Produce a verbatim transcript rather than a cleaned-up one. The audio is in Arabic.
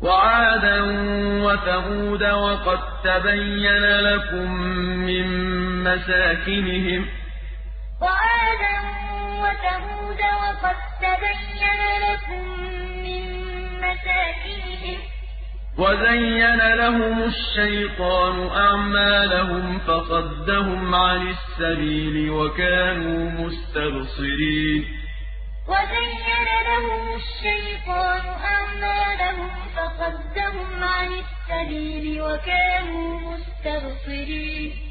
وعادا وثمود وقد تبين لكم من مساكنهم وعادا وثمود وقد تبين لكم من مساكنهم وزين لهم الشيطان أعمالهم فصدهم عن السبيل وكانوا مستبصرين وزين لهم الشيطان أعمالهم فصدهم عن السبيل وكانوا مستبصرين